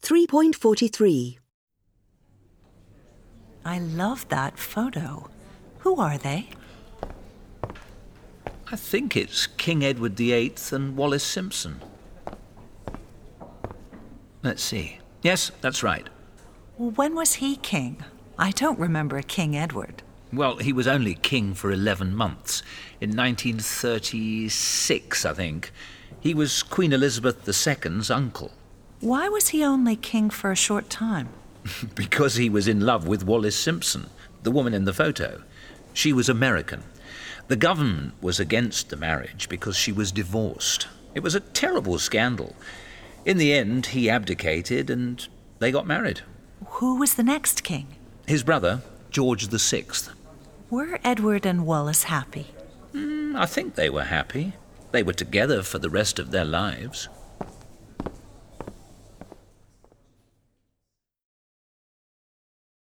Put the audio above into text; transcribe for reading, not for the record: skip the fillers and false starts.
3.43. I love that photo. Who are they? I think it's King Edward VIII and Wallis Simpson. Let's see. Yes, that's right. When was he king? I don't remember King Edward. Well, he was only king for 11 months. In 1936, I think. He was Queen Elizabeth II's uncle. Why was he only king for a short time? Because he was in love with Wallis Simpson, the woman in the photo. She was American. The government was against the marriage because she was divorced. It was a terrible scandal. In the end, he abdicated and they got married. Who was the next king? His brother, George VI. Were Edward and Wallis happy? I think they were happy. They were together for the rest of their lives.